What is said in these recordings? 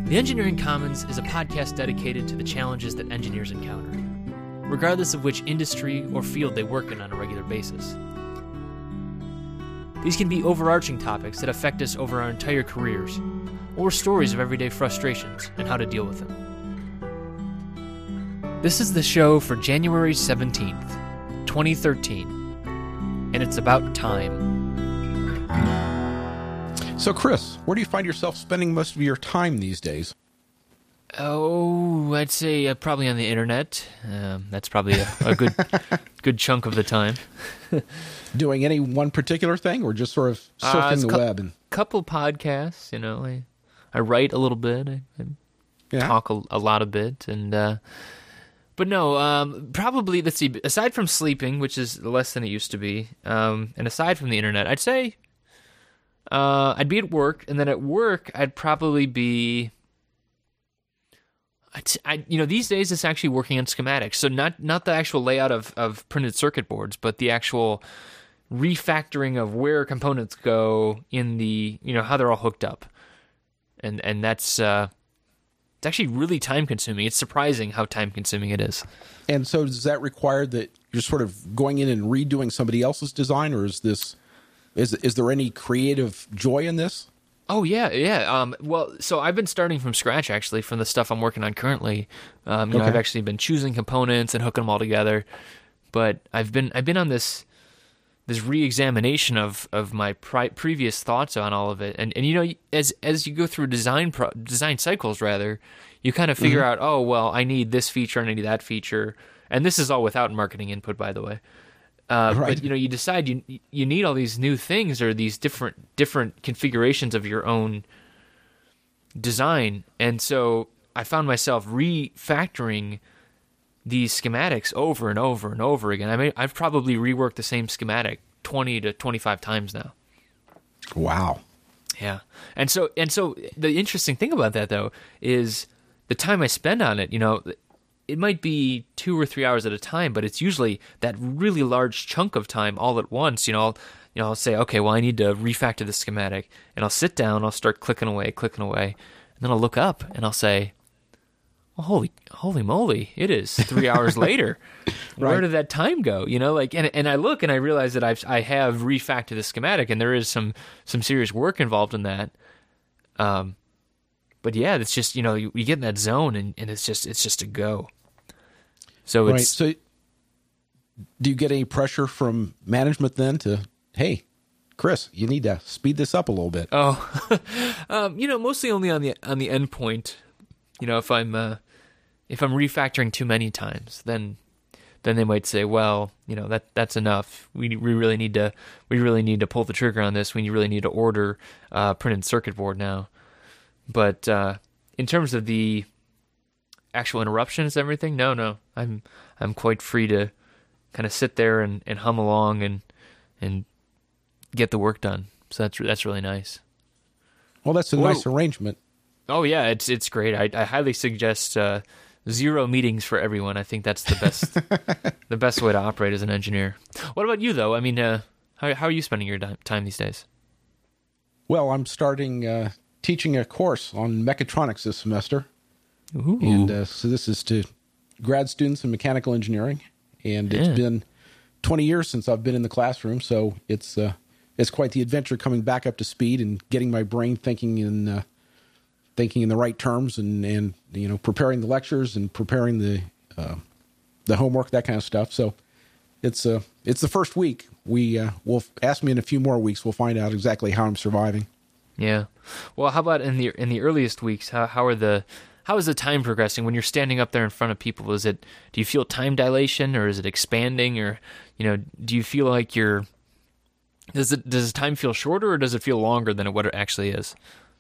The Engineering Commons is a podcast dedicated to the challenges that engineers encounter, regardless of which industry or field they work in on a regular basis. These can be overarching topics that affect us over our entire careers, or stories of everyday frustrations and how to deal with them. This is the show for January 17th, 2013, and it's about time. So, Chris, where do you find yourself spending most of your time these days? Oh, I'd say probably on the internet. That's probably a good good chunk of the time. Doing any one particular thing, or just sort of surfing the web? And couple podcasts, you know. I write a little bit. I talk a lot of bit, and but no, probably, let's see. Aside from sleeping, which is less than it used to be, and aside from the internet, I'd say I'd be at work, and then at work I'd probably be. These days it's actually working on schematics. So not the actual layout of printed circuit boards, but the actual refactoring of where components go in the, how they're all hooked up. And that's it's actually really time consuming. It's surprising how time consuming it is. And so does that require that you're sort of going in and redoing somebody else's design, or is there any creative joy in this? Oh, yeah. Well, so I've been starting from scratch, actually, from the stuff I'm working on currently. Okay. I've actually been choosing components and hooking them all together. But I've been on this re-examination of my previous thoughts on all of it. And as you go through design cycles, rather, you kind of figure out, oh, well, I need this feature and I need that feature. And this is all without marketing input, by the way. Right. But you decide you need all these new things or these different configurations of your own design, and so I found myself refactoring these schematics over and over and over again. I mean, I've probably reworked the same schematic 20 to 25 times now. Wow. Yeah, and so the interesting thing about that, though, is the time I spend on it. It might be 2 or 3 hours at a time, but it's usually that really large chunk of time all at once. I'll say, okay, well, I need to refactor the schematic, and I'll sit down, I'll start clicking away, and then I'll look up and I'll say, well, holy moly, it is 3 hours later. Right. Where did that time go? And I look and I realize that I have refactored the schematic, and there is some serious work involved in that. But yeah, it's just you get in that zone, and it's just a go. So right. So, do you get any pressure from management then to, hey, Chris, you need to speed this up a little bit? Oh, mostly only on the end point. If I'm refactoring too many times, then they might say, well, that's enough. We really need to pull the trigger on this. We really need to order printed circuit board now. But in terms of the actual interruptions and everything, no, I'm quite free to kind of sit there and hum along and get the work done. So that's really nice. Well, that's a nice arrangement. Oh yeah, it's great. I highly suggest 0 meetings for everyone. I think that's the best the best way to operate as an engineer. What about you, though? I mean, how are you spending your time these days? Well, I'm starting teaching a course on mechatronics this semester. Ooh. And so this is to grad students in mechanical engineering, and it's been 20 years since I've been in the classroom, so it's quite the adventure coming back up to speed and getting my brain thinking in the right terms, and preparing the lectures and preparing the homework, that kind of stuff. So it's the first week. We'll ask me in a few more weeks. We'll find out exactly how I'm surviving. Yeah. Well, how about in the earliest weeks? How is the time progressing when you're standing up there in front of people? Do you feel time dilation, or is it expanding, or do you feel like does time feel shorter, or does it feel longer than what it actually is?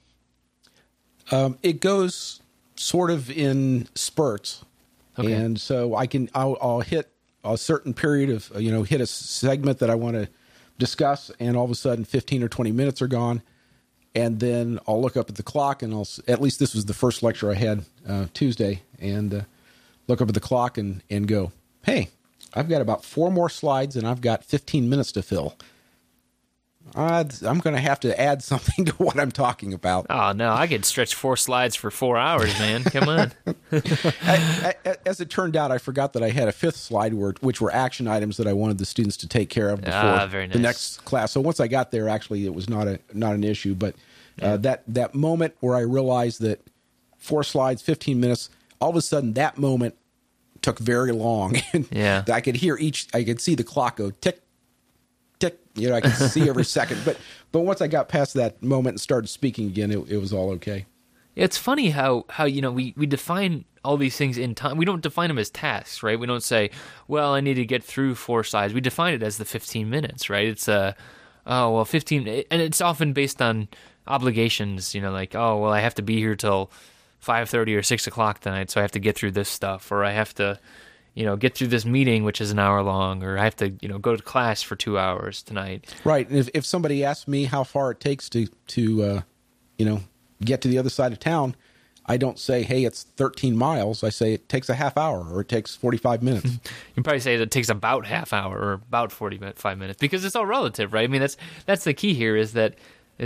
It goes sort of in spurts. Okay. And so I'll hit a certain period of, hit a segment that I want to discuss, and all of a sudden 15 or 20 minutes are gone. And then I'll look up at the clock, and at least this was the first lecture I had Tuesday, and look up at the clock and go, hey, I've got about 4 more slides, and I've got 15 minutes to fill. I'm going to have to add something to what I'm talking about. Oh, no, I could stretch 4 slides for 4 hours, man. Come on. As it turned out, I forgot that I had a 5th slide which were action items that I wanted the students to take care of before the next class. So once I got there, actually, it was not an issue. But that moment where I realized that 4 slides, 15 minutes, all of a sudden that moment took very long. Yeah. I could see the clock go tick, tick. I could see every second. But once I got past that moment and started speaking again, it was all okay. It's funny how we define all these things in time. We don't define them as tasks, right? We don't say, well, I need to get through 4 slides. We define it as the 15 minutes, right? It's 15, and it's often based on obligations, like, oh, well, I have to be here till 5:30 or 6 o'clock tonight, so I have to get through this stuff, or I have to, get through this meeting, which is an hour long, or I have to, go to class for 2 hours tonight. Right. And if somebody asks me how far it takes to get to the other side of town, I don't say, hey, it's 13 miles. I say it takes a half hour or it takes 45 minutes. You can probably say it takes about half hour or about 45 minutes because it's all relative, right? I mean, that's the key here is that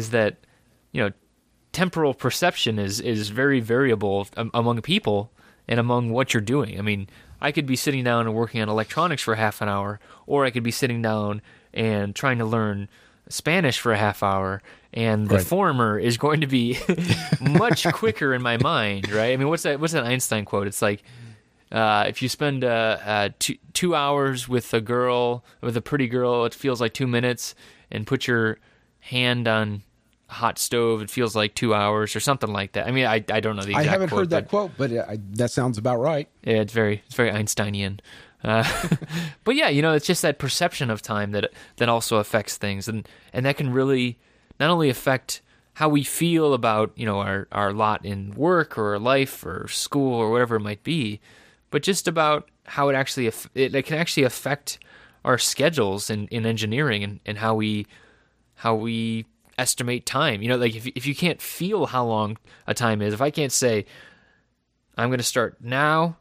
temporal perception is very variable among people and among what you're doing. I mean, I could be sitting down and working on electronics for half an hour, or I could be sitting down and trying to learn Spanish for a half hour, and the former is going to be much quicker in my mind, right? I mean, what's that Einstein quote? It's like, if you spend 2 hours with a pretty girl, it feels like 2 minutes, and put your hand on a hot stove, it feels like 2 hours, or something like that. I mean, I don't know the exact quote. I haven't heard that quote, but that sounds about right. Yeah, it's very Einsteinian. But yeah, it's just that perception of time that also affects things, and that can really not only affect how we feel about our lot in work or life or school or whatever it might be, but just about how it can actually affect our schedules in engineering and how we estimate time. Like if you can't feel how long a time is, if I can't say I'm going to start now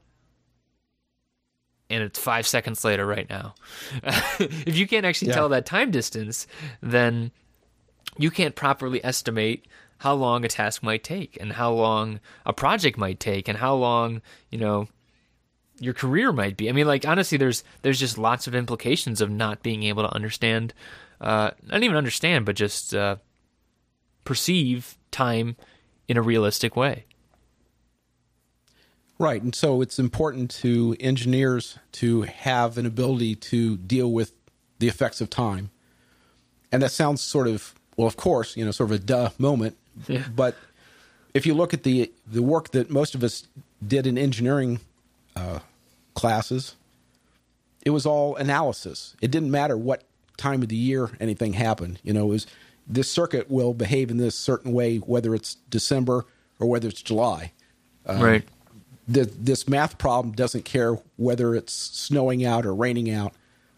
and it's 5 seconds later right now. If you can't actually tell that time distance, then you can't properly estimate how long a task might take and how long a project might take and how long, your career might be. I mean, like, honestly, there's just lots of implications of not being able to understand, not even understand, but just perceive time in a realistic way. Right, and so it's important to engineers to have an ability to deal with the effects of time. And that sounds sort of, well, of course, sort of a duh moment. Yeah. But if you look at the work that most of us did in engineering classes, it was all analysis. It didn't matter what time of the year anything happened. It was this circuit will behave in this certain way, whether it's December or whether it's July. Right. This math problem doesn't care whether it's snowing out or raining out.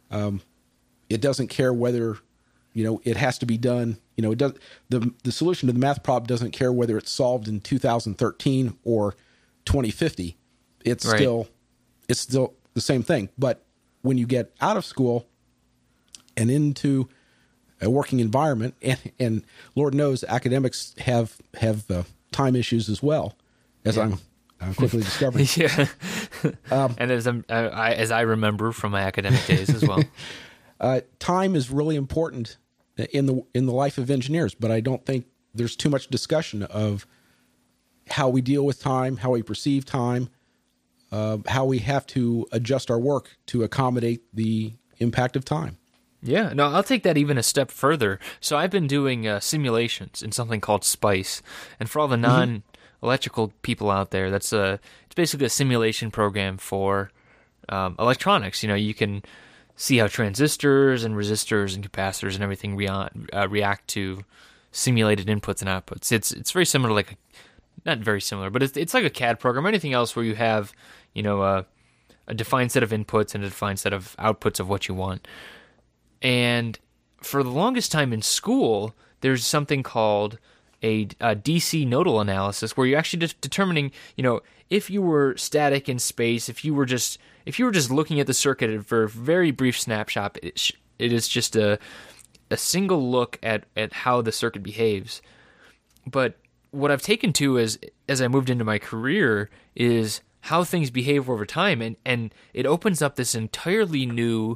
It doesn't care whether, it has to be done. It does, the solution to the math problem doesn't care whether it's solved in 2013 or 2050. It's still the same thing. But when you get out of school and into a working environment, and Lord knows academics have time issues as well, as I'm quickly discovering. Yeah. And as I remember from my academic days as well. Time is really important in the life of engineers, but I don't think there's too much discussion of how we deal with time, how we perceive time, how we have to adjust our work to accommodate the impact of time. Yeah, no, I'll take that even a step further. So I've been doing simulations in something called SPICE, and for all the non-electrical people out there, it's basically a simulation program for electronics. You can see how transistors and resistors and capacitors and everything react to simulated inputs and outputs. It's very similar, not very similar, but it's like a CAD program or anything else where you have a defined set of inputs and a defined set of outputs of what you want. And for the longest time in school, there's something called a DC nodal analysis, where you're actually just determining, if you were static in space, if you were just looking at the circuit for a very brief snapshot, it is just a a single look at how the circuit behaves. But what I've taken to as I moved into my career is how things behave over time, and it opens up this entirely new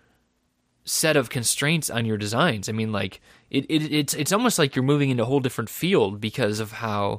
set of constraints on your designs. I mean, like it's almost like you're moving into a whole different field because of how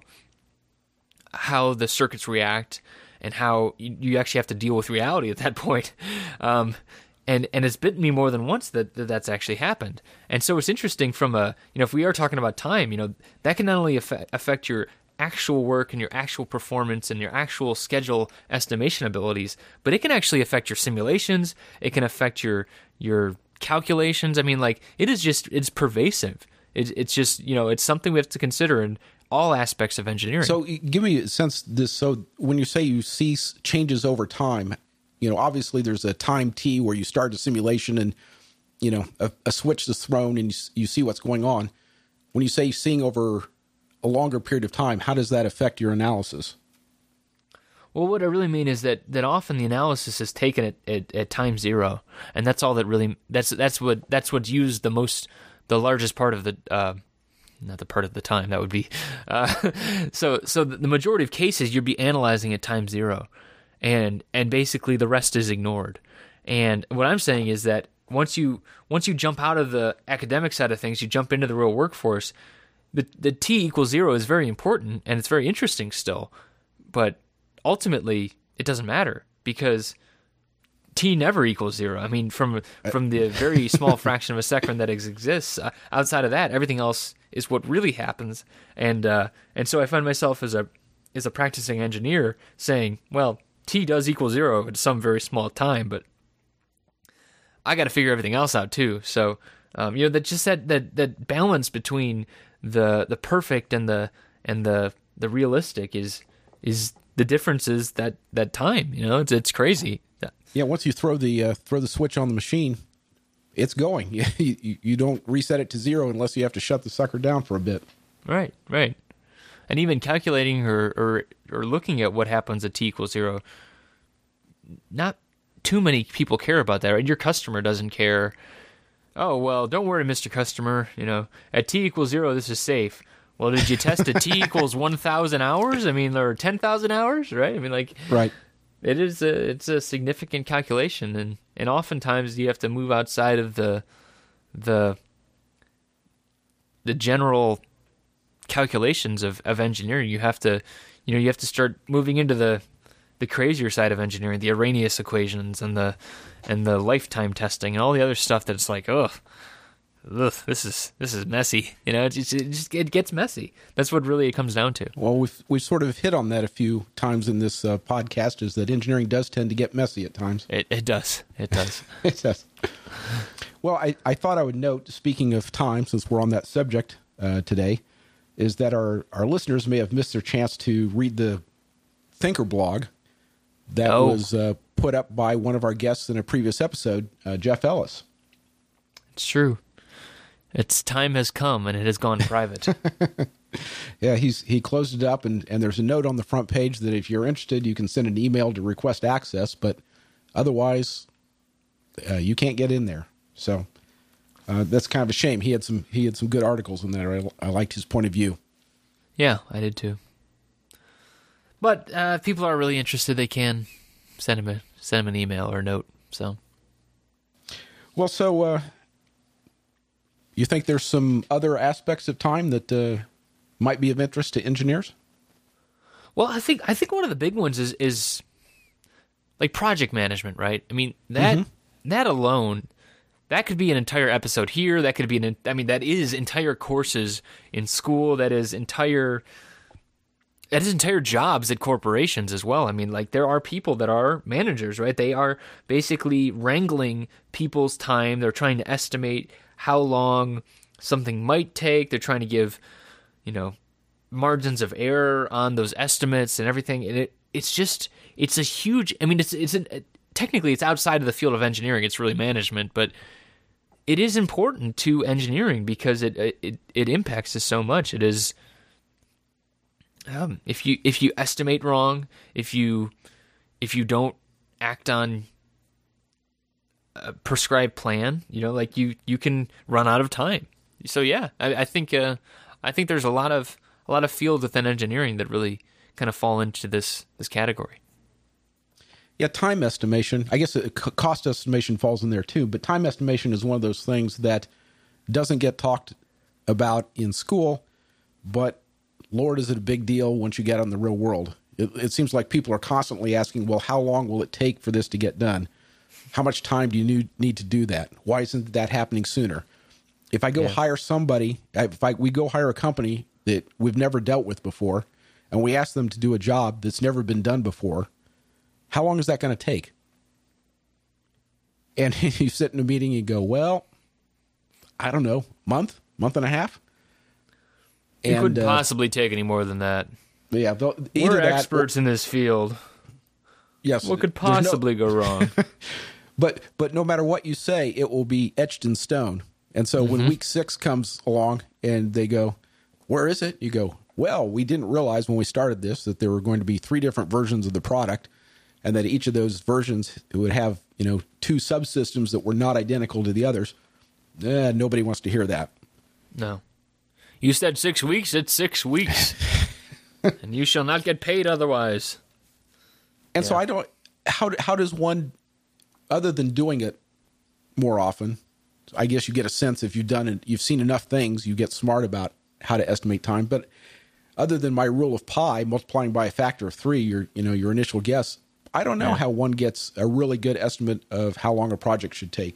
the circuits react and how you actually have to deal with reality at that point. And it's bitten me more than once that's actually happened. And so it's interesting from if we are talking about time, that can not only affect your actual work and your actual performance and your actual schedule estimation abilities, but it can actually affect your simulations. It can affect your calculations. I mean, like it's pervasive. It's just, it's something we have to consider in all aspects of engineering. So give me a sense so when you say you see changes over time, obviously there's a time T where you start a simulation and, a switch is thrown and you see what's going on. When you say seeing over a longer period of time, how does that affect your analysis? Well, what I really mean is that often the analysis is taken at time zero, and that's all that really that's what's used the largest part of the not the part of the time that would be so the majority of cases you'd be analyzing at time zero, and basically the rest is ignored. And what I'm saying is that once you jump out of the academic side of things, you jump into the real workforce. The T equals zero is very important, and it's very interesting still, but ultimately it doesn't matter because T never equals zero. I mean, from the very small fraction of a second that exists, outside of that, everything else is what really happens. And so I find myself as a practicing engineer saying, well, T does equal zero at some very small time, but I got to figure everything else out too. So that balance between the perfect and the realistic is the difference is that time. It's crazy. Yeah, once you throw the switch on the machine, it's going. You don't reset it to zero unless you have to shut the sucker down for a bit. Right. And even calculating or looking at what happens at T equals zero, not too many people care about that, right? Your customer doesn't care. Oh, well, don't worry, Mr. Customer. At T equals zero, this is safe. Well, did you test at T equals 1,000 hours? I mean, or 10,000 hours, right? I mean, like, right. It's a significant calculation, and oftentimes you have to move outside of the general calculations of engineering. You have to start moving into the crazier side of engineering, the Arrhenius equations and the lifetime testing and all the other stuff that's like, ugh, this is messy. It gets messy. That's what really it comes down to. Well, we've sort of hit on that a few times in this podcast, is that engineering does tend to get messy at times. It does. It does. It does. Well, I thought I would note, speaking of time, since we're on that subject today, is that our listeners may have missed their chance to read the Thinker blog that was put up by one of our guests in a previous episode, Jeff Ellis. It's true. Its time has come, and it has gone private. Yeah, he closed it up, and there's a note on the front page that if you're interested, you can send an email to request access, but otherwise, you can't get in there. So that's kind of a shame. He had some good articles in there. I liked his point of view. Yeah, I did too. But if people are really interested, they can send him an email or a note. So, well, you think there's some other aspects of time that might be of interest to engineers? Well, I think one of the big ones is like project management, right? I mean, that alone, that could be an entire episode here. That could be that is entire courses in school. That is entire jobs at corporations as well. I mean, like, there are people that are managers, right? They are basically wrangling people's time. They're trying to estimate how long something might take. They're trying to give, margins of error on those estimates and everything. And it's a huge, I mean, technically it's outside of the field of engineering. It's really management, but it is important to engineering because it impacts us so much. It is, if you estimate wrong, if you don't act on prescribed plan, like you can run out of time. So yeah, I think there's a lot of fields within engineering that really kind of fall into this category. Yeah, time estimation. I guess cost estimation falls in there too, but time estimation is one of those things that doesn't get talked about in school, but Lord, is it a big deal once you get out in the real world. It seems like people are constantly asking, well, how long will it take for this to get done? How much time do you need to do that? Why isn't that happening sooner? If I go hire somebody, we go hire a company that we've never dealt with before, and we ask them to do a job that's never been done before, how long is that going to take? And you sit in a meeting and you go, well, I don't know, month and a half? It couldn't possibly take any more than that. Yeah, we're experts in this field. Yes. What could possibly go wrong? But no matter what you say, it will be etched in stone. And so when week 6 comes along and they go, where is it? You go, well, we didn't realize when we started this that there were going to be 3 different versions of the product, and that each of those versions would have, 2 subsystems that were not identical to the others. Nobody wants to hear that. No. You said 6 weeks, it's 6 weeks. And you shall not get paid otherwise. And so how does one, other than doing it more often, I guess you get a sense if you've seen enough things, you get smart about how to estimate time. But other than my rule of pi, multiplying by a factor of 3, your initial guess, I don't know how one gets a really good estimate of how long a project should take.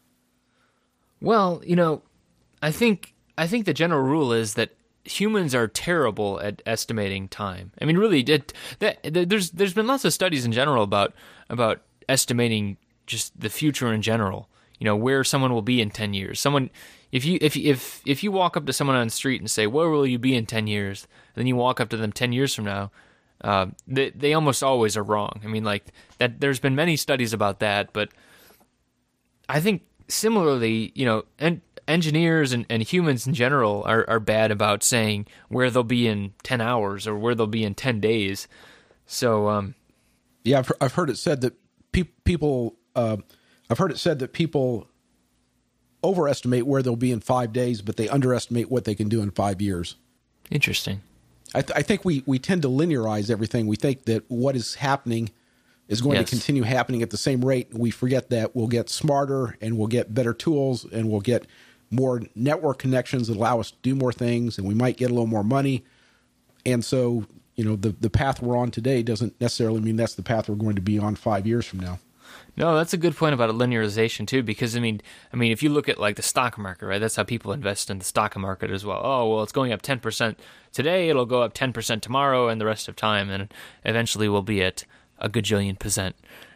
Well, I think the general rule is that humans are terrible at estimating time. I mean, really, there's been lots of studies in general about estimating just the future in general. Where someone will be in 10 years. If you walk up to someone on the street and say, "Where will you be in 10 years?" and then you walk up to them 10 years from now, they almost always are wrong. I mean, like that. There's been many studies about that, but I think similarly, engineers and humans in general are bad about saying where they'll be in 10 hours or where they'll be in 10 days. So, yeah, I've heard it said that people overestimate where they'll be in 5 days, but they underestimate what they can do in 5 years. Interesting. I think we tend to linearize everything. We think that what is happening is going to continue happening at the same rate. We forget that we'll get smarter and we'll get better tools and we'll get more network connections that allow us to do more things, and we might get a little more money. And so, the path we're on today doesn't necessarily mean that's the path we're going to be on 5 years from now. No, that's a good point about linearization too, because I mean, if you look at like the stock market, right? That's how people invest in the stock market as well. Oh, well, it's going up 10% today, it'll go up 10% tomorrow, and the rest of time, and eventually we'll be at a gajillion %.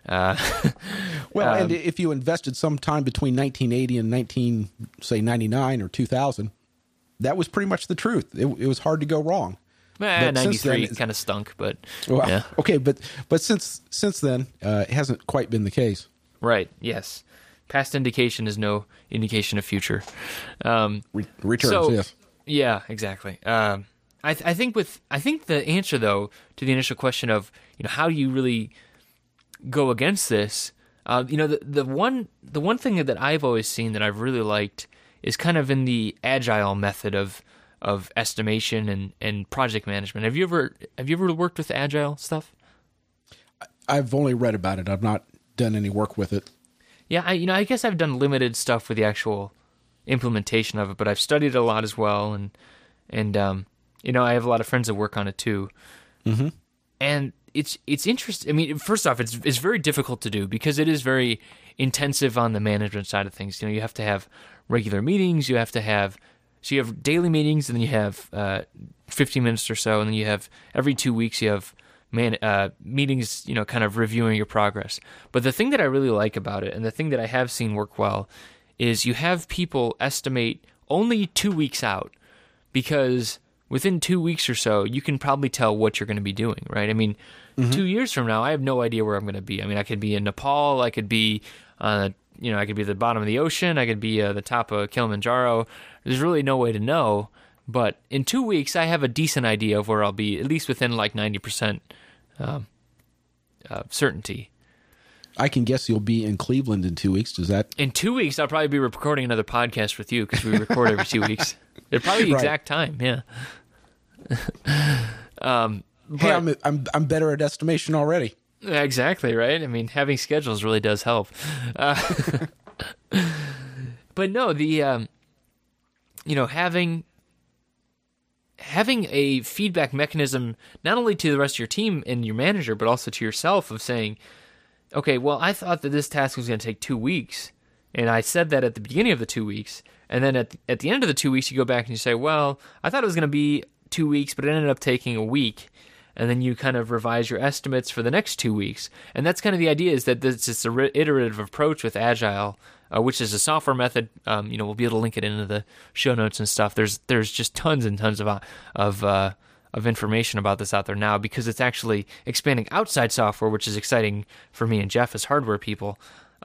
Well, and if you invested sometime between 1980 and 1999 or 2000, that was pretty much the truth. It was hard to go wrong. 93 kind of stunk, but well, okay, but since then, it hasn't quite been the case. Right. Yes. Past indication is no indication of future. Returns. So, yes. Yeah. Exactly. I think the answer though to the initial question of how do you really go against this, the one thing that I've always seen that I've really liked is kind of in the agile method of estimation and project management. Have you ever worked with agile stuff? I've only read about it. I've not done any work with it. Yeah, I guess I've done limited stuff with the actual implementation of it, but I've studied it a lot as well, and I have a lot of friends that work on it too. Mm-hmm. And it's interesting. I mean, first off, it's very difficult to do because it is very intensive on the management side of things. You have to have regular meetings. You have daily meetings, and then you have 15 minutes or so, and then you have every 2 weeks you have meetings, kind of reviewing your progress. But the thing that I really like about it, and the thing that I have seen work well, is you have people estimate only 2 weeks out, because within 2 weeks or so, you can probably tell what you're going to be doing, right? I mean, 2 years from now, I have no idea where I'm going to be. I mean, I could be in Nepal, I could be I could be at the bottom of the ocean, I could be at the top of Kilimanjaro. There's really no way to know, but in 2 weeks, I have a decent idea of where I'll be, at least within like 90% certainty. I can guess you'll be in Cleveland in 2 weeks. Does that? In 2 weeks, I'll probably be recording another podcast with you because we record every 2 weeks. It'll probably be the exact time, yeah. Hey, I'm better at estimation already. Exactly, right? I mean, having schedules really does help. But no, the having a feedback mechanism not only to the rest of your team and your manager, but also to yourself of saying, okay, well, I thought that this task was going to take 2 weeks, and I said that at the beginning of the 2 weeks, and then at the end of the 2 weeks, you go back and you say, well, I thought it was going to be 2 weeks, but it ended up taking a week, and then you kind of revise your estimates for the next 2 weeks, and that's kind of the idea, is that it's an iterative approach with Agile, which is a software method. We'll be able to link it into the show notes and stuff. There's just tons and tons of information about this out there now, because it's actually expanding outside software, which is exciting for me and Jeff as hardware people.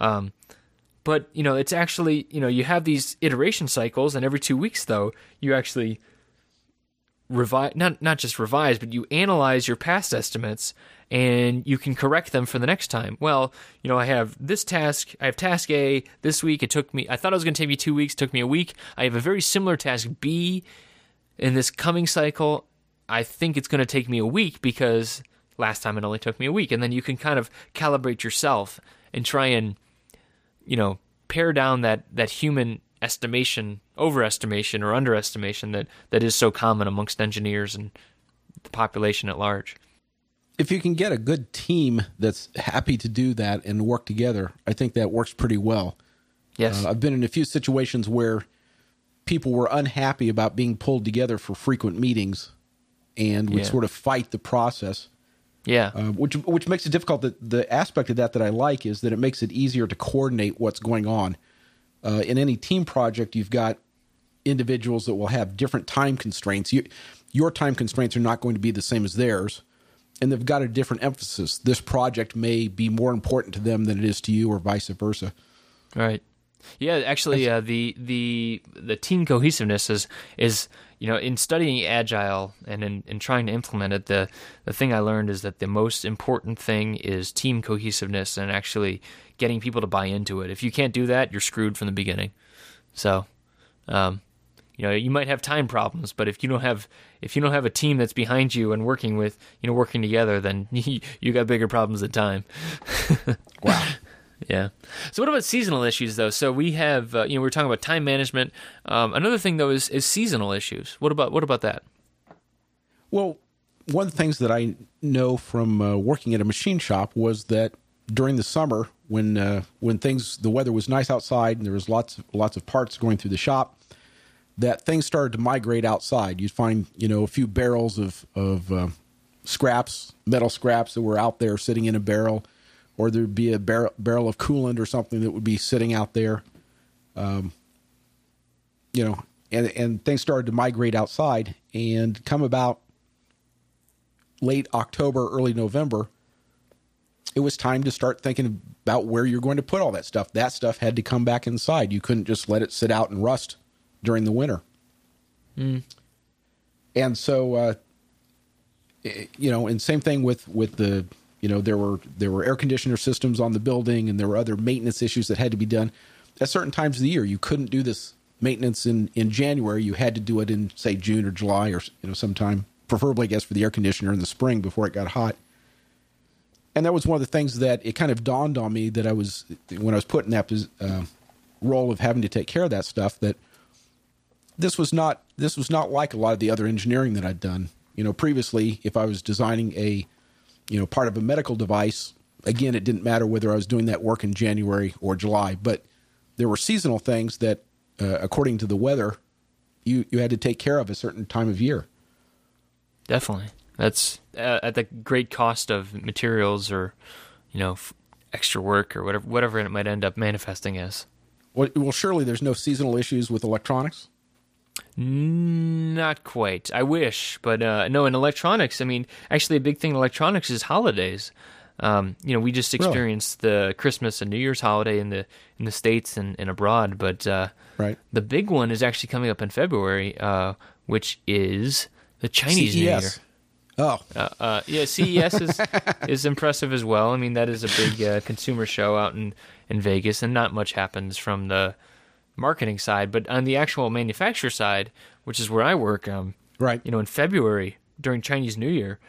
But it's actually, you have these iteration cycles, and every 2 weeks though, you actually revise, not just revise, but you analyze your past estimates, and you can correct them for the next time. Well, I have this task. I have task A this week. I thought it was going to take me 2 weeks. It took me a week. I have a very similar task B in this coming cycle. I think it's going to take me a week because last time it only took me a week. And then you can kind of calibrate yourself and try and, pare down that human estimation, overestimation, or underestimation that is so common amongst engineers and the population at large. If you can get a good team that's happy to do that and work together, I think that works pretty well. Yes. I've been in a few situations where people were unhappy about being pulled together for frequent meetings and would sort of fight the process. Yeah. Which makes it difficult. The aspect of that I like is that it makes it easier to coordinate what's going on. In any team project, you've got individuals that will have different time constraints. Your time constraints are not going to be the same as theirs, and they've got a different emphasis. This project may be more important to them than it is to you, or vice versa. Right. Yeah, actually, the team cohesiveness is in studying Agile and in trying to implement it, the thing I learned is that the most important thing is team cohesiveness and actually getting people to buy into it. If you can't do that, you're screwed from the beginning. So, you might have time problems, but if you don't have a team that's behind you and working together, then you got bigger problems than time. Wow. Yeah. So what about seasonal issues, though? So we have, we were talking about time management. Another thing, though, is seasonal issues. What about that? Well, one of the things that I know from working at a machine shop was that during the summer, when the weather was nice outside and there was lots of parts going through the shop, that things started to migrate outside. You'd find, a few barrels of scraps, metal scraps that were out there sitting in a barrel, or there'd be a barrel of coolant or something that would be sitting out there. And things started to migrate outside, and come about late October, early November, it was time to start thinking about where you're going to put all that stuff. That stuff had to come back inside. You couldn't just let it sit out and rust during the winter. Mm. And so, and same thing with the, there were air conditioner systems on the building, and there were other maintenance issues that had to be done at certain times of the year. You couldn't do this maintenance in January. You had to do it in, say, June or July, or sometime, preferably, I guess, for the air conditioner in the spring before it got hot. And that was one of the things that it kind of dawned on me that when I was put in that role of having to take care of that stuff, that this was not like a lot of the other engineering that I'd done. Previously, if I was designing a part of a medical device, again, it didn't matter whether I was doing that work in January or July, but there were seasonal things that, according to the weather, you had to take care of a certain time of year. Definitely. That's at the great cost of materials or, extra work or whatever it might end up manifesting as. Well, surely there's no seasonal issues with electronics? Not quite. I wish, but no. In electronics, actually, a big thing in electronics is holidays. We just experienced the Christmas and New Year's holiday in the States and abroad, but right. The big one is actually coming up in February, which is the Chinese CES. New Year. Oh, yeah, CES is impressive as well. I mean, that is a big consumer show out in Vegas, and not much happens from the marketing side. But on the actual manufacturer side, which is where I work, right. In February during Chinese New Year,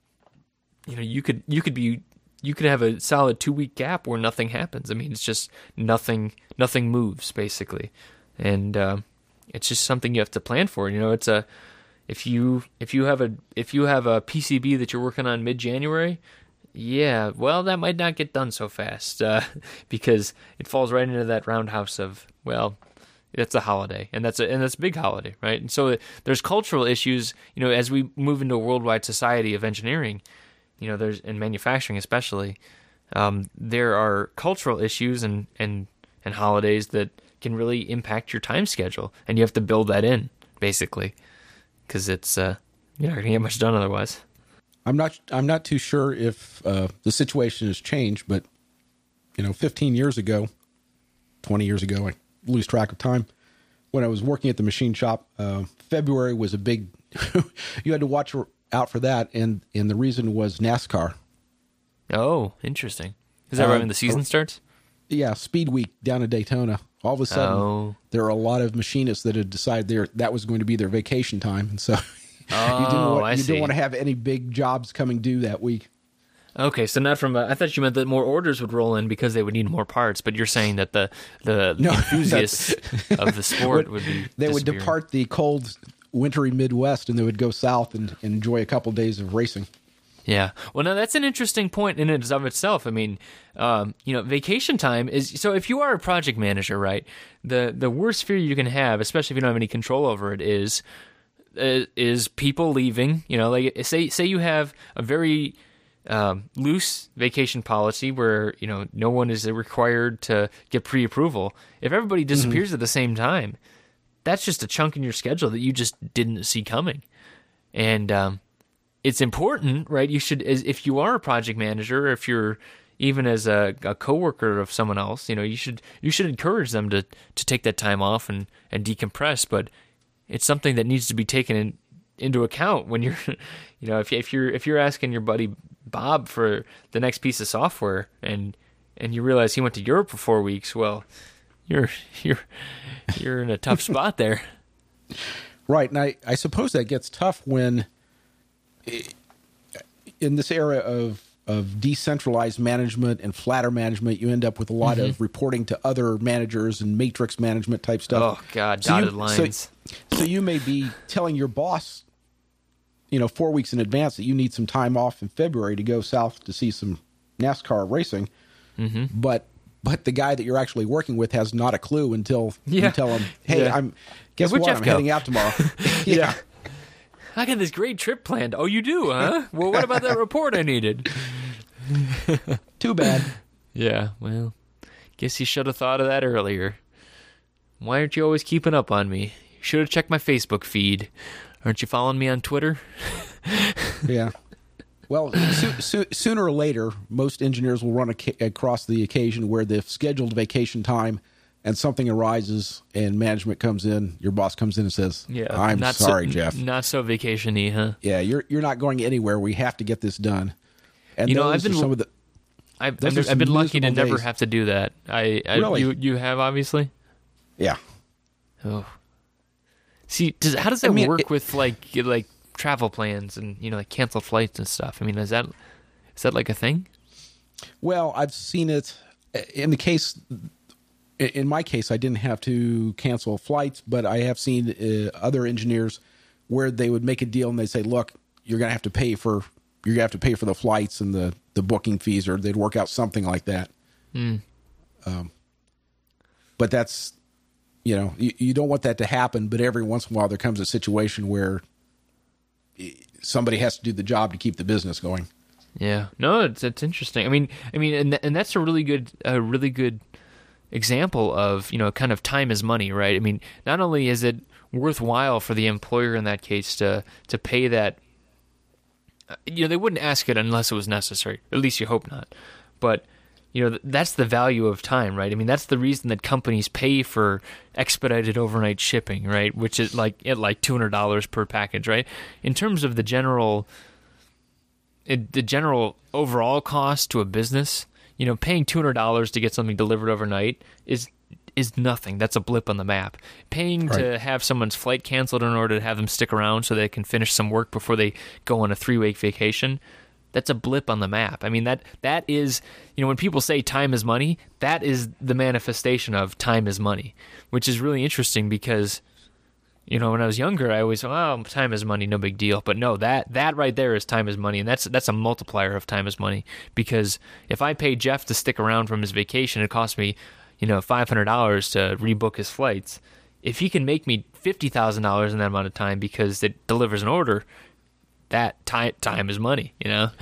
you could have a solid 2-week gap where nothing happens. I mean, it's just nothing moves basically, and it's just something you have to plan for. It's a if you have a PCB that you're working on mid-January, yeah, well, that might not get done so fast because it falls right into that roundhouse of, well, it's a holiday, and that's a big holiday, right? And so there's cultural issues, as we move into a worldwide society of engineering, there's in manufacturing especially, there are cultural issues and holidays that can really impact your time schedule, and you have to build that in basically. Because it's you're not going to get much done otherwise. I'm not too sure if the situation has changed, but 15 years ago, 20 years ago, I lose track of time. When I was working at the machine shop, February was a big. You had to watch out for that, and the reason was NASCAR. Oh, interesting. Is that right when the season starts? Yeah, Speed Week down in Daytona. All of a sudden, there are a lot of machinists that had decided that was going to be their vacation time, and so you didn't want to have any big jobs coming due that week. Okay, so not from I thought you meant that more orders would roll in because they would need more parts, but you're saying that the enthusiasts of the sport would be they would depart the cold, wintry Midwest, and they would go south and enjoy a couple days of racing. Yeah. Well, now that's an interesting point in and of itself. I mean, vacation time is, so if you are a project manager, right, the worst fear you can have, especially if you don't have any control over it, is people leaving. Like say you have a very loose vacation policy where, no one is required to get pre-approval. If everybody disappears at the same time, that's just a chunk in your schedule that you just didn't see coming. And, it's important, right? You should, if you are a project manager, or if you're even as a coworker of someone else, you should encourage them to take that time off and decompress. But it's something that needs to be taken into account when you're, if you're asking your buddy Bob for the next piece of software and you realize he went to Europe for 4 weeks, well, you're in a tough spot there. Right, and I suppose that gets tough when, in this era of decentralized management and flatter management, you end up with a lot of reporting to other managers and matrix management type stuff. Oh, God, dotted lines. So you may be telling your boss, 4 weeks in advance that you need some time off in February to go south to see some NASCAR racing, but the guy that you're actually working with has not a clue until you tell him, "Hey, I'm heading out tomorrow." Yeah. I got this great trip planned. Oh, you do, huh? Well, what about that report I needed? Too bad. Yeah, well, guess you should have thought of that earlier. Why aren't you always keeping up on me? You should have checked my Facebook feed. Aren't you following me on Twitter? Yeah. Well, sooner or later, most engineers will run across the occasion where they've scheduled vacation time and something arises and management comes in, your boss comes in and says, I'm sorry, Jeff. Not so vacation-y, huh? Yeah, you're not going anywhere. We have to get this done. And I've been lucky to never have to do that. Really? You have, obviously? Yeah. Oh. See, how does that work with like travel plans and, like cancel flights and stuff? I mean, is that like a thing? Well, I've seen it in my case, I didn't have to cancel flights, but I have seen other engineers where they would make a deal and they say, "Look, you're going to have to pay for the flights and the booking fees," or they'd work out something like that. But that's, you don't want that to happen. But every once in a while, there comes a situation where somebody has to do the job to keep the business going. Yeah, no, it's interesting. I mean, and that's a really good example of, kind of time is money, right? I mean, not only is it worthwhile for the employer in that case to pay that, they wouldn't ask it unless it was necessary. At least you hope not. But, that's the value of time, right? I mean, that's the reason that companies pay for expedited overnight shipping, right? Which is like $200 per package, right? In terms of the general the general overall cost to a business, paying $200 to get something delivered overnight is nothing. That's a blip on the map. Paying to have someone's flight canceled in order to have them stick around so they can finish some work before they go on a 3-week vacation, that's a blip on the map. I mean, that is, when people say time is money, that is the manifestation of time is money, which is really interesting because, when I was younger, I always thought, oh, time is money, no big deal. But no, that right there is time is money, and that's a multiplier of time is money, because if I pay Jeff to stick around from his vacation, it costs me, $500 to rebook his flights. If he can make me $50,000 in that amount of time because it delivers an order, that time is money,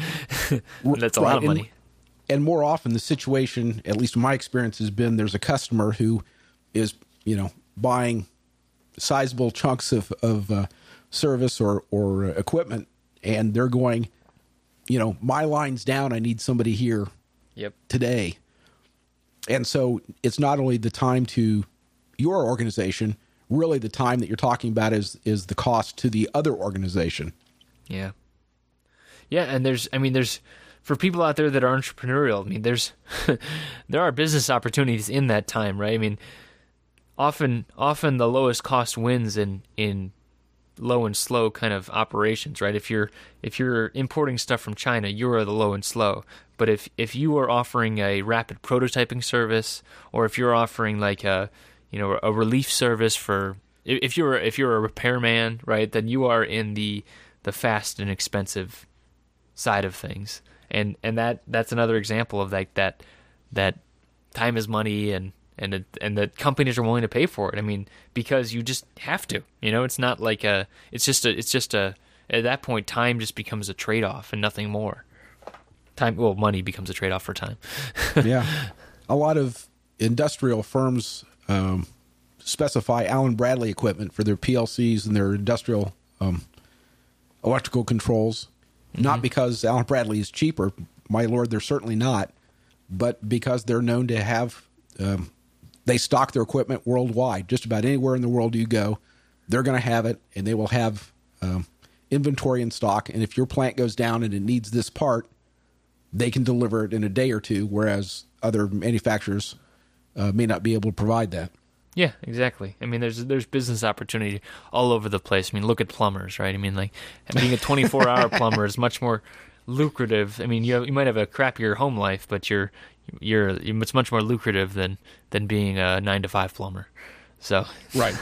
That's a lot of money. And more often the situation, at least in my experience, has been there's a customer who is, buying sizable chunks of service or equipment, and they're going, my line's down, I need somebody here today. And so it's not only the time to your organization, really the time that you're talking about is the cost to the other organization. Yeah. Yeah, and there's for people out there that are entrepreneurial, there's there are business opportunities in that time, right? Often the lowest cost wins in low and slow kind of operations, right? If you're importing stuff from China, you are the low and slow. But if you are offering a rapid prototyping service, or if you're offering like a relief service for if you're a repairman, right, then you are in the fast and expensive side of things, and that's another example of like that time is money, and the companies are willing to pay for it. Because you just have to. It's not like it's just a at that point time just becomes a trade-off and nothing more. Money becomes a trade-off for time. Yeah, a lot of industrial firms specify Allen Bradley equipment for their PLCs and their industrial electrical controls, not because Allen Bradley is cheaper, my lord, they're certainly not, but because they're known to have, they stock their equipment worldwide. Just about anywhere in the world you go, they're going to have it, and they will have inventory in stock, and if your plant goes down and it needs this part, they can deliver it in a day or two, whereas other manufacturers may not be able to provide that. Yeah, exactly. There's business opportunity all over the place. Look at plumbers, right? Like being a 24-hour plumber is much more lucrative. You might have a crappier home life, but it's much more lucrative than being a 9-to-5 plumber. So right,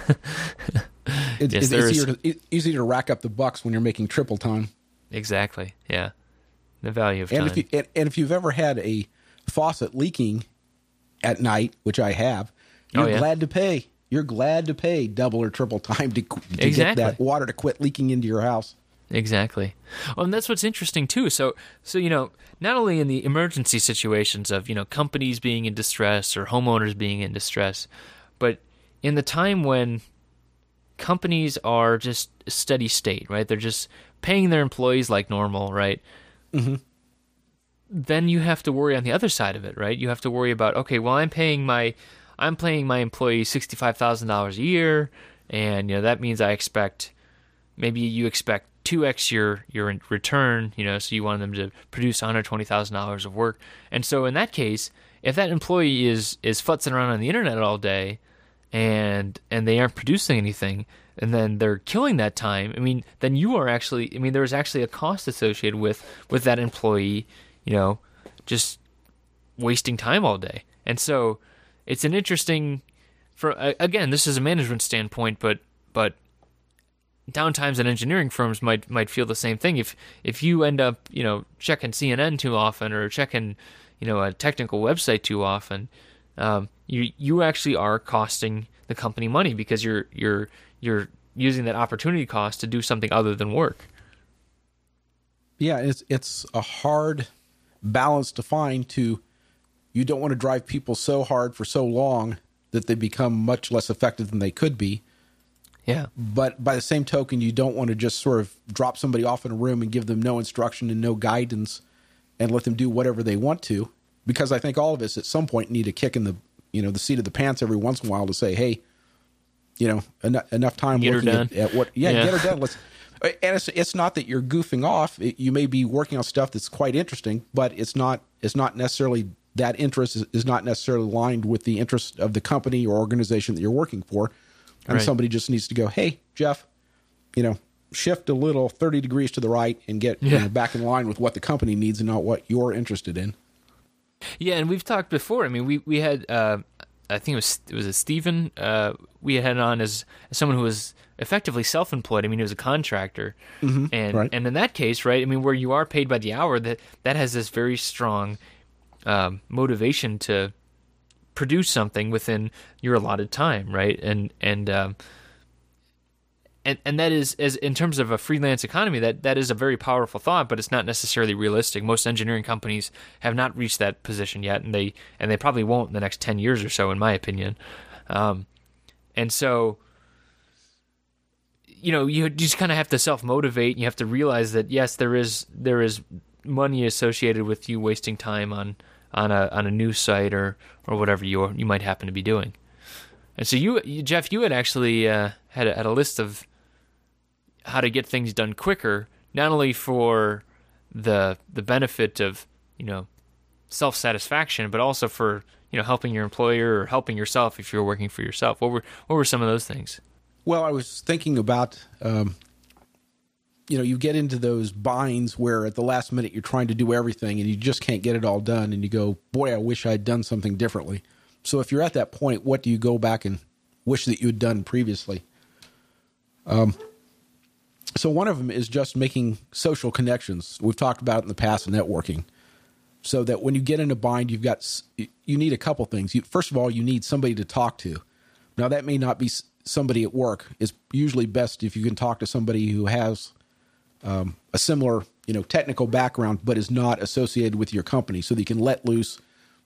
it's easier to rack up the bucks when you're making triple time. Exactly. Yeah, the value of time. If you've ever had a faucet leaking at night, which I have. You're glad to pay. You're glad to pay double or triple time to get that water to quit leaking into your house. Exactly. Well, and that's what's interesting too. So not only in the emergency situations of companies being in distress or homeowners being in distress, but in the time when companies are just a steady state, right? They're just paying their employees like normal, right? Mm-hmm. Then you have to worry on the other side of it, right? You have to worry about, okay, well, I'm paying my employees $65,000 a year, and that means maybe you expect 2x your return, so you want them to produce $120,000 of work. And so in that case, if that employee is futzing around on the internet all day and they aren't producing anything, and then they're killing that time, then you are actually, there's actually a cost associated with that employee, just wasting time all day. And so it's an interesting, again, this is a management standpoint, but downtimes at engineering firms might feel the same thing. If you end up, checking CNN too often or checking, a technical website too often, you actually are costing the company money because you're using that opportunity cost to do something other than work. Yeah, it's a hard balance to find. You don't want to drive people so hard for so long that they become much less effective than they could be. Yeah. But by the same token, you don't want to just sort of drop somebody off in a room and give them no instruction and no guidance and let them do whatever they want to. Because I think all of us at some point need a kick in the the seat of the pants every once in a while to say, hey, enough time get looking her done. at what, get her done. And it's not that you're goofing off. You may be working on stuff that's quite interesting, but it's not necessarily that interest is not necessarily aligned with the interest of the company or organization that you're working for. And somebody just needs to go, hey, Jeff, shift a little 30 degrees to the right and get back in line with what the company needs and not what you're interested in. Yeah, and we've talked before. I mean, we had, I think it was a Stephen, we had on as someone who was effectively self-employed. I mean, he was a contractor. Mm-hmm. And in that case, right, I mean, where you are paid by the hour, that has this very strong motivation to produce something within your allotted time, right? And that is, as in terms of a freelance economy, that is a very powerful thought, but it's not necessarily realistic. Most engineering companies have not reached that position yet, and they probably won't in the next 10 years or so, in my opinion. And so, you just kind of have to self-motivate. You have to realize that yes, there is money associated with you wasting time on a news site or whatever you might happen to be doing. And so Jeff, you had actually had a list of how to get things done quicker, not only for the benefit of self-satisfaction, but also for helping your employer or helping yourself if you're working for yourself. What were some of those things? Well, I was thinking about you get into those binds where at the last minute you're trying to do everything and you just can't get it all done, and you go, boy, I wish I'd done something differently. So if you're at that point, what do you go back and wish that you had done previously? So one of them is just making social connections. We've talked about in the past, networking. So that when you get in a bind, you need a couple things. First of all, you need somebody to talk to. Now, that may not be somebody at work. It's usually best if you can talk to somebody who has a similar, technical background, but is not associated with your company, so that you can let loose,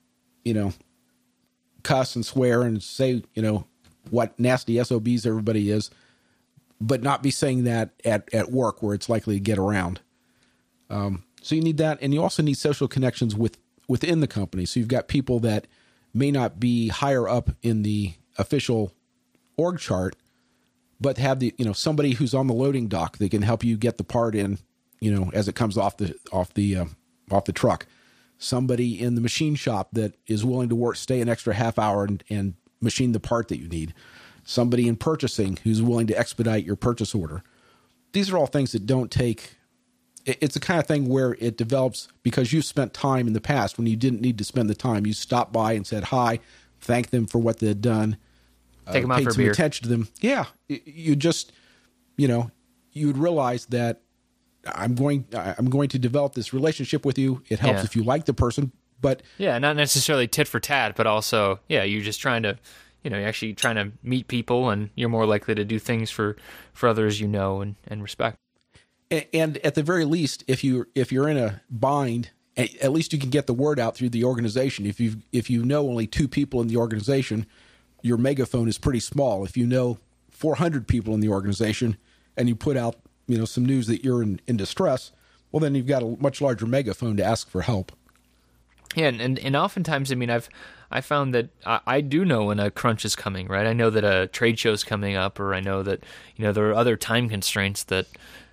cuss and swear and say, what nasty SOBs everybody is, but not be saying that at work where it's likely to get around. So you need that. And you also need social connections within the company. So you've got people that may not be higher up in the official org chart, but have somebody who's on the loading dock that can help you get the part in, as it comes off the truck. Somebody in the machine shop that is willing to stay an extra half hour and machine the part that you need. Somebody in purchasing who's willing to expedite your purchase order. These are all things that don't take. It's the kind of thing where it develops because you've spent time in the past when you didn't need to spend the time. You stopped by and said hi, thanked them for what they had done. Take them out for a beer. Paid some attention to them. Yeah, you just, you would realize that I'm going to develop this relationship with you. It helps if you like the person, but not necessarily tit for tat, but also you're just trying to, you're actually trying to meet people, and you're more likely to do things for others and respect. And at the very least, if you're in a bind, at least you can get the word out through the organization. If you know only 2 people in the organization, your megaphone is pretty small. If you know 400 people in the organization and you put out, some news that you're in distress, well, then you've got a much larger megaphone to ask for help. Yeah, and oftentimes, I mean, I found that I do know when a crunch is coming, right? I know that a trade show is coming up, or I know that, there are other time constraints that,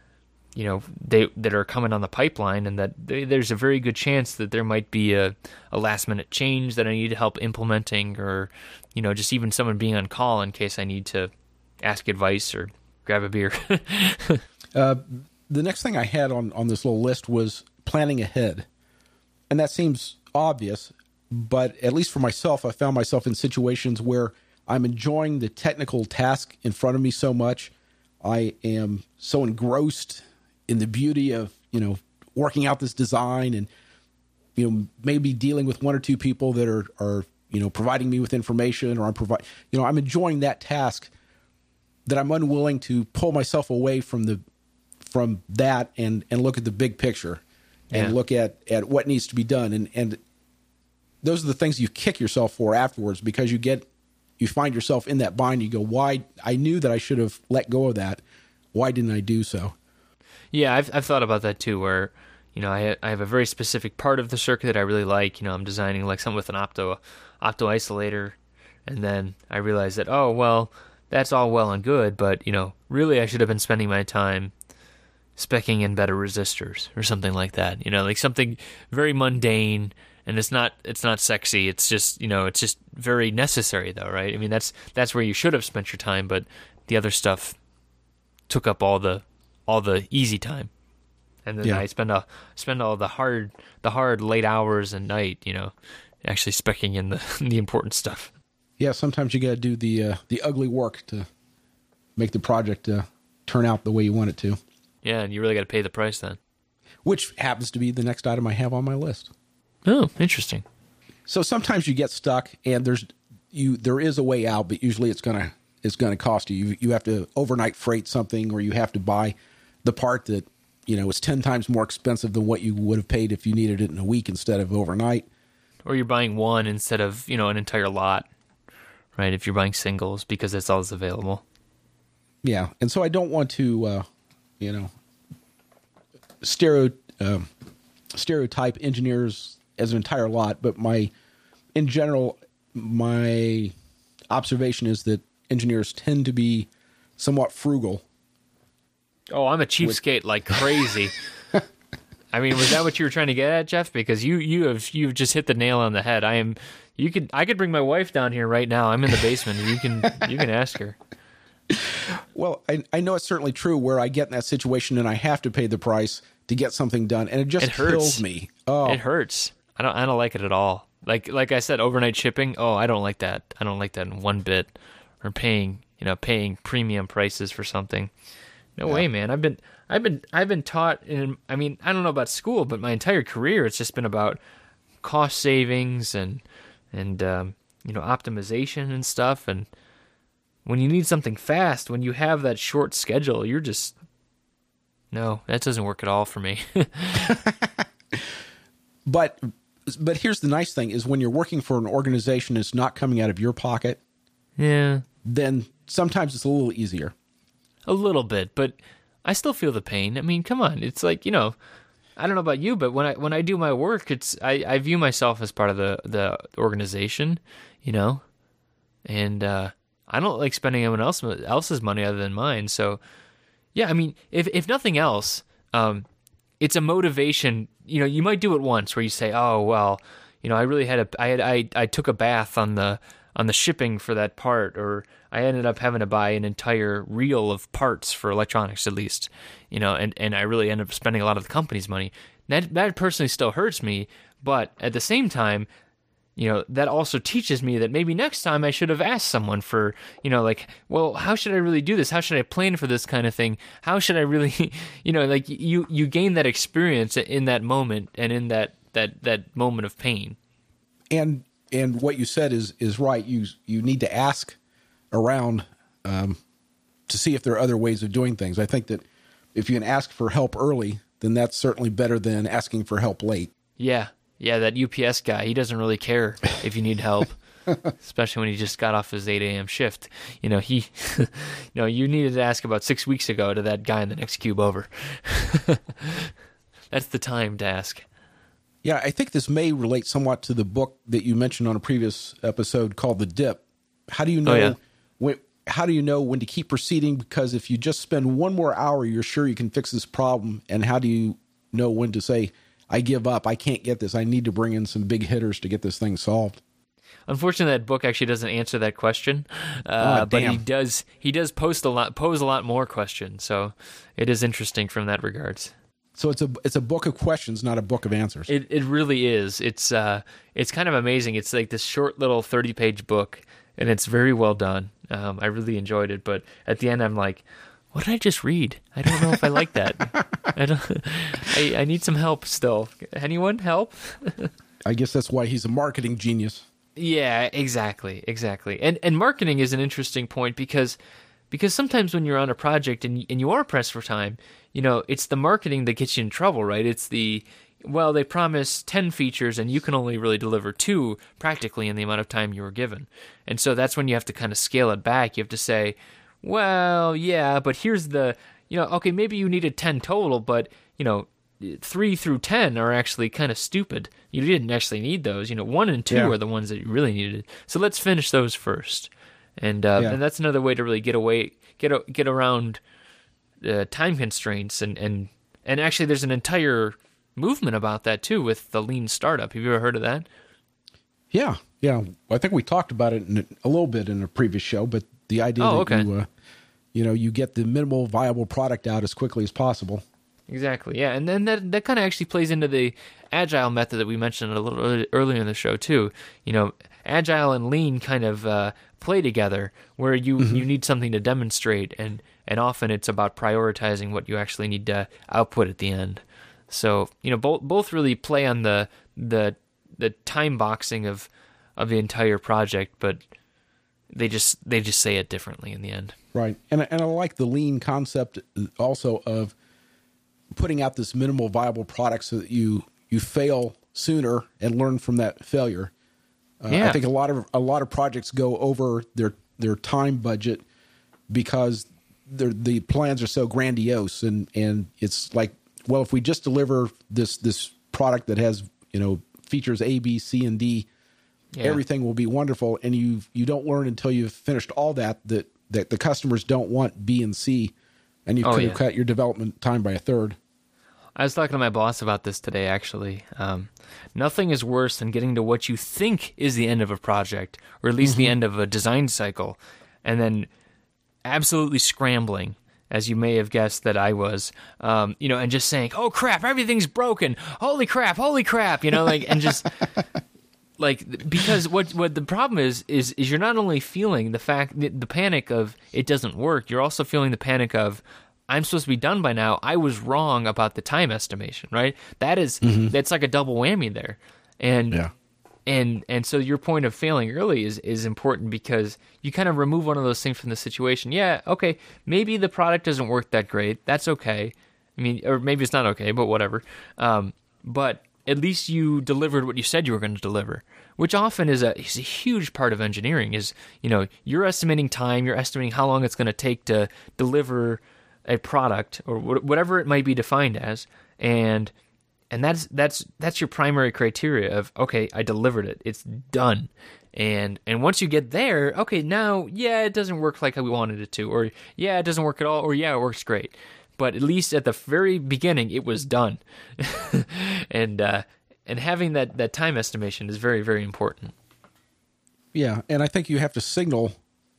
that are coming on the pipeline, and that there's a very good chance that there might be a last-minute change that I need help implementing, or, just even someone being on call in case I need to ask advice or grab a beer. The next thing I had on this little list was planning ahead. And that seems obvious, but at least for myself, I found myself in situations where I'm enjoying the technical task in front of me so much. I am so engrossed in the beauty of, working out this design and, maybe dealing with 1 or 2 people that are providing me with information, or I'm enjoying that task, that I'm unwilling to pull myself away from that and look at the big picture and look at what needs to be done. And those are the things you kick yourself for afterwards, because you find yourself in that bind. You go, why? I knew that I should have let go of that. Why didn't I do so? Yeah, I've thought about that too, where, I have a very specific part of the circuit that I really like. I'm designing like something with an opto isolator, and then I realized that, oh, well, that's all well and good, but, really I should have been spending my time specking in better resistors or something like that. Like something very mundane, and it's not sexy. It's just, it's just very necessary though, right? I mean, that's where you should have spent your time, but the other stuff took up all the easy time. And then I spend all the hard late hours and night, actually specking in the important stuff. Yeah, sometimes you got to do the ugly work to make the project turn out the way you want it to. Yeah, and you really got to pay the price then. Which happens to be the next item I have on my list. Oh, interesting. So sometimes you get stuck, and there is a way out, but usually it's gonna cost you. You have to overnight freight something, or you have to buy the part that is 10 times more expensive than what you would have paid if you needed it in a week instead of overnight. Or you're buying one instead of an entire lot, right? If you're buying singles, because that's all that's available. Yeah, and so I don't want to stereotype engineers as an entire lot, but in general, my observation is that engineers tend to be somewhat frugal. Oh, I'm a cheapskate like crazy. I mean, was that what you were trying to get at, Jeff? Because you've just hit the nail on the head. I could bring my wife down here right now. I'm in the basement. You can ask her. Well, I know it's certainly true where I get in that situation and I have to pay the price to get something done, and it just kills me. Oh, it hurts. I don't like it at all. Like I said, overnight shipping. Oh, I don't like that. I don't like that in one bit. Or paying premium prices for something. No way, man. I've been taught I don't know about school, but my entire career it's just been about cost savings and optimization and stuff. And when you need something fast, when you have that short schedule, you're just no, that doesn't work at all for me. But here's the nice thing is when you're working for an organization that's not coming out of your pocket. Yeah. Then sometimes it's a little easier. A little bit, but I still feel the pain. I mean, come on. It's like, I don't know about you, but when I do my work, I view myself as part of the organization, and I don't like spending anyone else's money other than mine. So, yeah, I mean, if nothing else, it's a motivation. You might do it once where you say, oh, well, I really I took a bath on the shipping for that part, or I ended up having to buy an entire reel of parts for electronics at least, and I really ended up spending a lot of the company's money. That personally still hurts me, but at the same time, that also teaches me that maybe next time I should have asked someone for, well, how should I really do this? How should I plan for this kind of thing? How should I really, you gain that experience in that moment and in that moment of pain. And what you said is right. You need to ask around to see if there are other ways of doing things. I think that if you can ask for help early, then that's certainly better than asking for help late. Yeah, that UPS guy, he doesn't really care if you need help, especially when he just got off his 8 a.m. shift. You needed to ask about 6 weeks ago to that guy in the next cube over. That's the time to ask. Yeah, I think this may relate somewhat to the book that you mentioned on a previous episode called The Dip. How do you know how do you know when to keep proceeding? Because if you just spend one more hour, you're sure you can fix this problem. And how do you know when to say, I give up, I can't get this, I need to bring in some big hitters to get this thing solved? Unfortunately, that book actually doesn't answer that question, but he does pose a lot more questions. So it is interesting from that regards. So it's a book of questions, not a book of answers. It really is. It's kind of amazing. It's like this short little 30-page book, and it's very well done. I really enjoyed it, but at the end, I'm like, what did I just read? I don't know if I like that. I need some help still. Anyone help? I guess that's why he's a marketing genius. Yeah, exactly. And marketing is an interesting point because sometimes when you're on a project and you are pressed for time, it's the marketing that gets you in trouble, right? It's they promise 10 features and you can only really deliver 2 practically in the amount of time you were given. And so that's when you have to kind of scale it back. You have to say, well, yeah, but here's okay, maybe you needed 10 total, but, 3 through 10 are actually kind of stupid. You didn't actually need those. 1 and 2 are the ones that you really needed. So let's finish those first. And that's another way to really get around time constraints, and actually there's an entire movement about that too with the lean startup. Have you ever heard of that? Yeah. I think we talked about it a little bit in a previous show, but the idea you get the minimal viable product out as quickly as possible. Exactly. Yeah, and then that kind of actually plays into the agile method that we mentioned a little earlier in the show too. Agile and lean kind of play together, where you need something to demonstrate, and often it's about prioritizing what you actually need to output at the end. So both really play on the time boxing of the entire project, but they just say it differently in the end. Right, and I like the lean concept also of putting out this minimal viable product so that you fail sooner and learn from that failure. I think a lot of projects go over their time budget because the plans are so grandiose, and it's like, well, if we just deliver this product that has features A, B, C, and D, everything will be wonderful. And you don't learn until you've finished all that the customers don't want B and C, and you could have cut your development time by a third. I was talking to my boss about this today, actually. Nothing is worse than getting to what you think is the end of a project, or at least the end of a design cycle, and then absolutely scrambling, as you may have guessed that I was, and just saying, "Oh crap, everything's broken! Holy crap! And just because what the problem is you're not only feeling the panic of it doesn't work, you're also feeling the panic of, I'm supposed to be done by now. I was wrong about the time estimation, right? That's like a double whammy there. And so your point of failing early is important, because you kind of remove one of those things from the situation. Yeah, okay, maybe the product doesn't work that great. That's okay. I mean, or maybe it's not okay, but whatever. But at least you delivered what you said you were going to deliver, which often is a huge part of engineering. Is you're estimating time, you're estimating how long it's going to take to deliver a product, or whatever it might be defined as, and that's your primary criteria of, okay, I delivered it, it's done. And once you get there, okay, now it doesn't work like we wanted it to, or it doesn't work at all, or it works great, but at least at the very beginning it was done. and having that time estimation is very, very important. Yeah, and I think you have to signal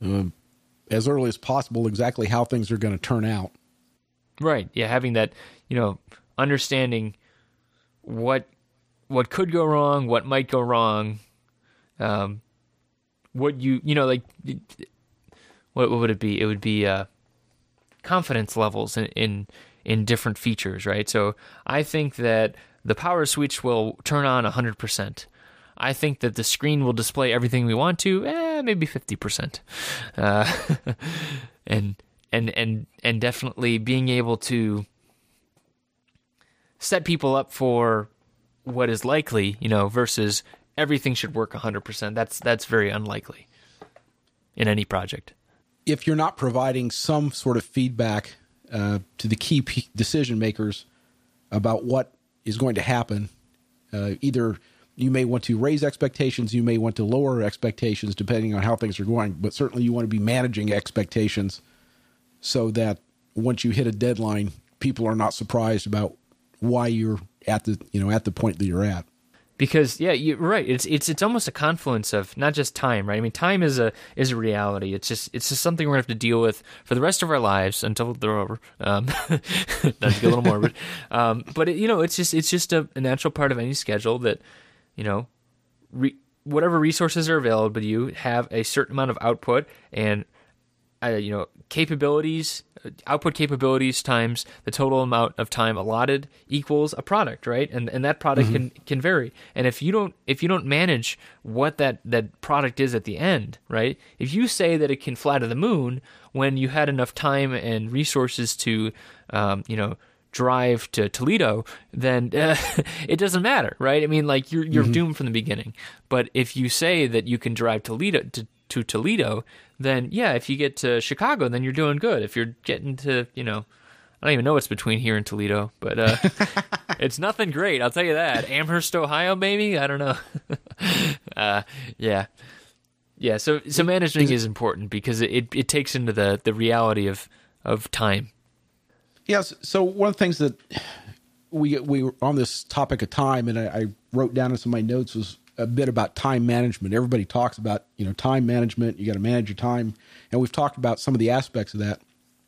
as early as possible exactly how things are going to turn out. Right. Yeah, having that, understanding what could go wrong, what might go wrong, what what would it be? It would be confidence levels in different features, right? So I think that the power switch will turn on 100%. I think that the screen will display everything we want to, maybe 50%. And definitely being able to set people up for what is likely, versus everything should work 100%. That's very unlikely in any project. If you're not providing some sort of feedback to the key decision makers about what is going to happen, either you may want to raise expectations, you may want to lower expectations depending on how things are going, but certainly you want to be managing expectations so that once you hit a deadline, people are not surprised about why you're at the point that you're at. Because you're right. It's almost a confluence of not just time, right? I mean, time is a reality. It's just something we're gonna have to deal with for the rest of our lives until they're over. Not to get a little morbid, but it's just a natural part of any schedule that whatever resources are available to you have a certain amount of output, and capabilities, output capabilities times the total amount of time allotted equals a product, right? And that product can vary. And if you don't manage what that product is at the end, right? If you say that it can fly to the moon when you had enough time and resources to, drive to Toledo, then it doesn't matter, right? I mean, like you're doomed from the beginning. But if you say that you can drive to Toledo, then if you get to Chicago, then you're doing good. If you're getting to, I don't even know what's between here and Toledo, but it's nothing great, I'll tell you that. Amherst, Ohio, maybe? I don't know. So managing is important because it takes into the reality of time. Yes. So one of the things that we were on this topic of time, and I wrote down in some of my notes, was a bit about time management. Everybody talks about, time management. You got to manage your time. And we've talked about some of the aspects of that.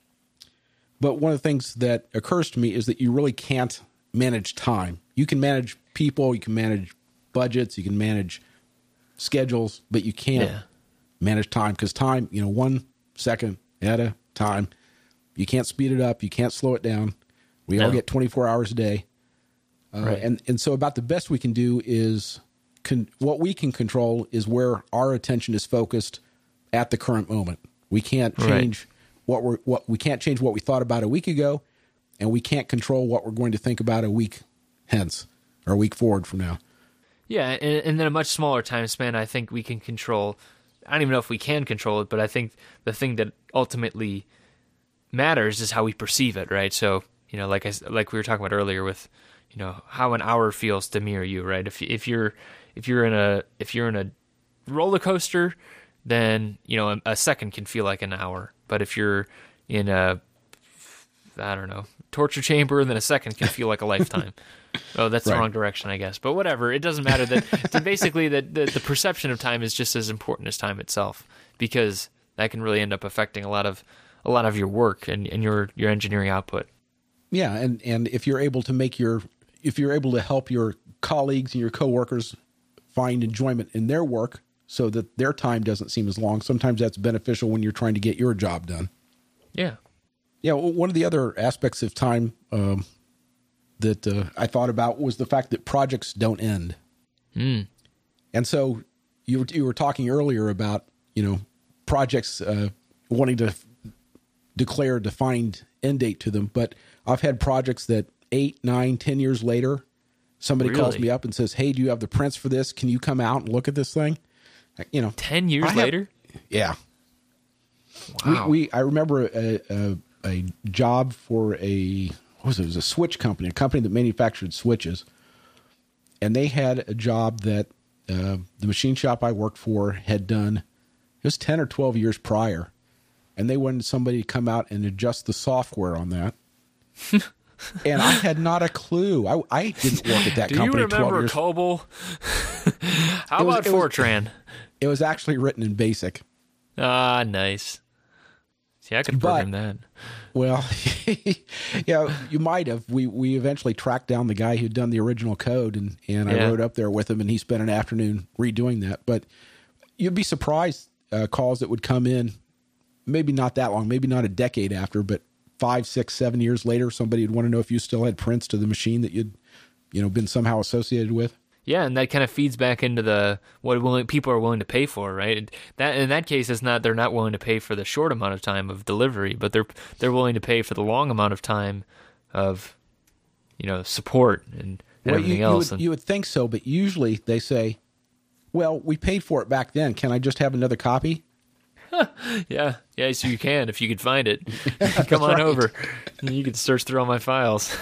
But one of the things that occurs to me is that you really can't manage time. You can manage people, you can manage budgets, you can manage schedules, but you can't manage time, because time, 1 second at a time, you can't speed it up, you can't slow it down. We all get 24 hours a day. Right. And so about the best we can do is what we can control is where our attention is focused at the current moment. We can't change we can't change what we thought about a week ago, and we can't control what we're going to think about a week hence or a week forward from now. Yeah, and then a much smaller time span, I think we can control. I don't even know if we can control it, but I think the thing that ultimately matters is how we perceive it, right? So, like we were talking about earlier with, how an hour feels to me or you, right? If you're in a roller coaster, then a second can feel like an hour. But if you're in a, I don't know, torture chamber, then a second can feel like a lifetime. Oh, that's the wrong direction, I guess. But whatever, it doesn't matter. That basically the perception of time is just as important as time itself, because that can really end up affecting a lot of your work and your engineering output. Yeah, and if you're able to help your colleagues and your coworkers find enjoyment in their work so that their time doesn't seem as long, sometimes that's beneficial when you're trying to get your job done. Yeah. Yeah, one of the other aspects of time that I thought about was the fact that projects don't end. And so you were talking earlier about, projects wanting to declare a defined end date to them. But I've had projects that 8, 9, 10 years later, somebody calls me up and says, "Hey, do you have the prints for this? Can you come out and look at this thing?" 10 years later? Yeah. Wow. I remember a job for it was a switch company, a company that manufactured switches. And they had a job that the machine shop I worked for had done. It was 10 or 12 years prior. And they wanted somebody to come out and adjust the software on that. And I had not a clue. I didn't work at that company 12 years. Do you remember COBOL? How about Fortran? It was actually written in BASIC. Ah, nice. See, I could program that. Well, yeah, you might have. We eventually tracked down the guy who'd done the original code, and I rode up there with him, and he spent an afternoon redoing that. But you'd be surprised calls that would come in, maybe not that long, maybe not a decade after, but 5, 6, 7 years later, somebody would want to know if you still had prints to the machine that you'd been somehow associated with. Yeah, and that kind of feeds back into what people are willing to pay for, right? That in that case, they're not willing to pay for the short amount of time of delivery, but they're willing to pay for the long amount of time of support and everything else. You would think so, but usually they say, "Well, we paid for it back then. Can I just have another copy?" Yeah, so you can if you could find it. Come on over. You can search through all my files.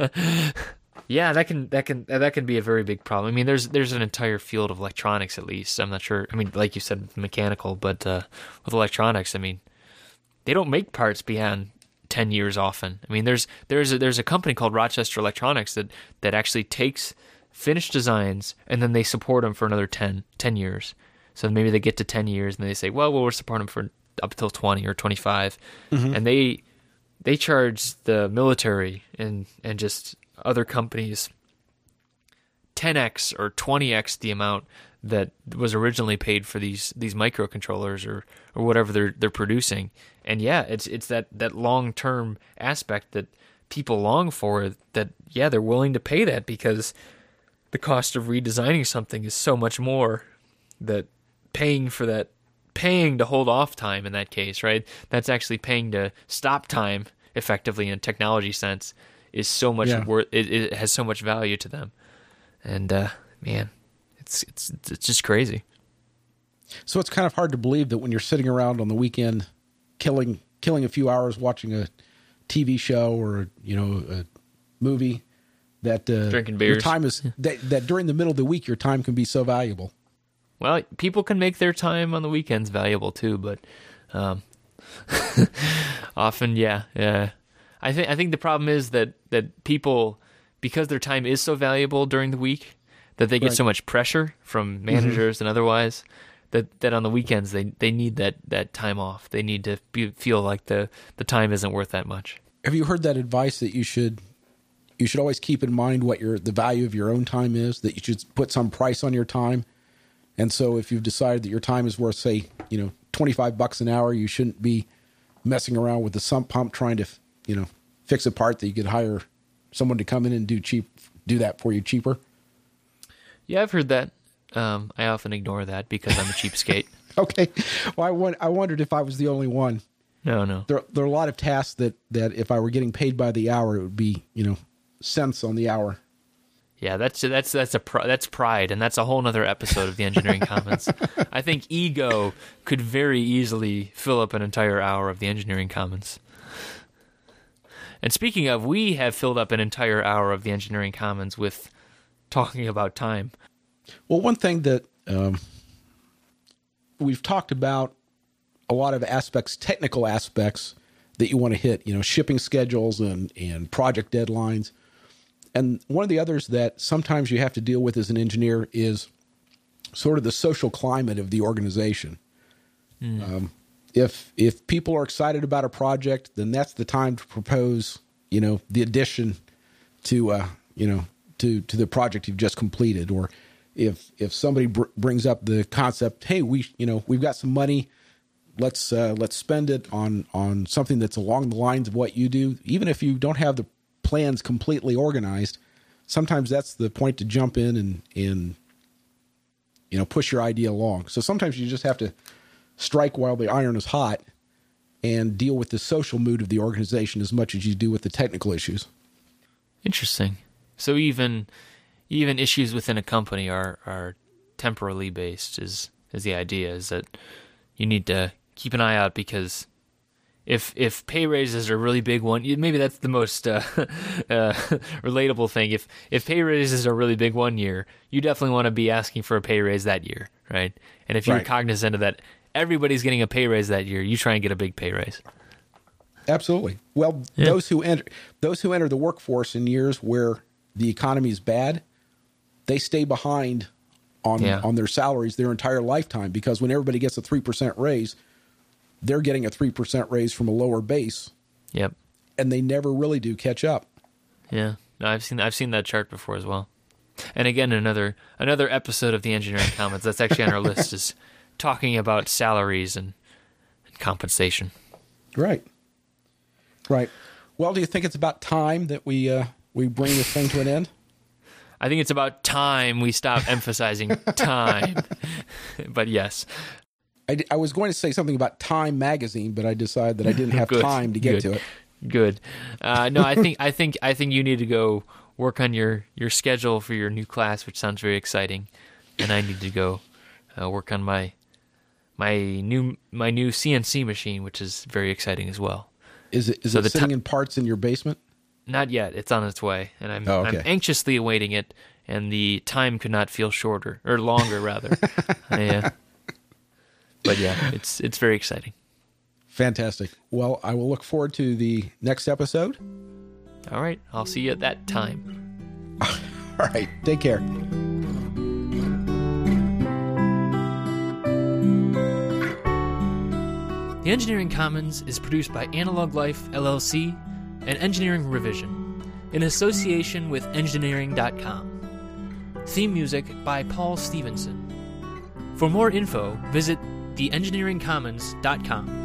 Yeah, that can be a very big problem. I mean, there's an entire field of electronics, at least. I'm not sure. I mean, like you said, mechanical, but with electronics, I mean, they don't make parts beyond 10 years often. I mean, there's a company called Rochester Electronics that actually takes finished designs and then they support them for another 10 years. So maybe they get to 10 years and they say, well, we'll support them for up until 20 or 25, and they charge the military and just other companies 10x or 20x the amount that was originally paid for these microcontrollers or whatever they're producing. And yeah, it's that long-term aspect that people long for, that they're willing to pay that because the cost of redesigning something is so much more, that paying to hold off time in that case, right? That's actually paying to stop time effectively in a technology sense is so much worth. It has so much value to them, and man, it's just crazy. So it's kind of hard to believe that when you're sitting around on the weekend, killing a few hours watching a TV show or a movie, that drinking beers, your time is that during the middle of the week your time can be so valuable. Well, people can make their time on the weekends valuable too, but often, I think the problem is that people, because their time is so valuable during the week, that they get so much pressure from managers and otherwise, that on the weekends they need that time off. They need to feel like the time isn't worth that much. Have you heard that advice that you should always keep in mind what the value of your own time is, that you should put some price on your time? And so if you've decided that your time is worth, say, $25 an hour, you shouldn't be messing around with the sump pump trying to, fix a part that you could hire someone to come in and do that for you cheaper. Yeah, I've heard that. I often ignore that because I'm a cheapskate. Okay. Well, I wondered if I was the only one. No. There are a lot of tasks that if I were getting paid by the hour, it would be, cents on the hour. Yeah, that's pride, and that's a whole nother episode of the Engineering Commons. I think ego could very easily fill up an entire hour of the Engineering Commons. And speaking of, we have filled up an entire hour of the Engineering Commons with talking about time. Well, one thing that we've talked about, a lot of aspects, technical aspects that you want to hit, shipping schedules and project deadlines. And one of the others that sometimes you have to deal with as an engineer is sort of the social climate of the organization. If people are excited about a project, then that's the time to propose, the addition to the project you've just completed. Or if somebody brings up the concept, hey, we've got some money, let's spend it on something that's along the lines of what you do, even if you don't have the plans completely organized, sometimes that's the point to jump in and push your idea along. So sometimes you just have to strike while the iron is hot and deal with the social mood of the organization as much as you do with the technical issues. Interesting. So even issues within a company are temporally based is the idea, is that you need to keep an eye out, because if pay raises are a really big one, maybe that's the most relatable thing. If pay raises are really big one year, you definitely want to be asking for a pay raise that year, right? And if you're cognizant of that, everybody's getting a pay raise that year, you try and get a big pay raise. Absolutely. Well, those who enter the workforce in years where the economy is bad, they stay behind on their salaries their entire lifetime, because when everybody gets a 3% raise, they're getting a 3% raise from a lower base. Yep. And they never really do catch up. Yeah. No, I've seen that chart before as well. And again, another episode of the Engineering Commons that's actually on our list is talking about salaries and compensation. Right. Well, do you think it's about time that we bring this thing to an end? I think it's about time we stop emphasizing time. But yes. I was going to say something about Time magazine, but I decided that I didn't have time to get to it. Good. No, I think you need to go work on your schedule for your new class, which sounds very exciting, and I need to go work on my new CNC machine, which is very exciting as well. Is it sitting in parts in your basement? Not yet. It's on its way, and I'm anxiously awaiting it. And the time could not feel shorter or longer, rather. But yeah, it's very exciting. Fantastic. Well, I will look forward to the next episode. All right. I'll see you at that time. All right. Take care. The Engineering Commons is produced by Analog Life, LLC, and Engineering Revision, in association with Engineering.com. Theme music by Paul Stevenson. For more info, visit theengineeringcommons.com.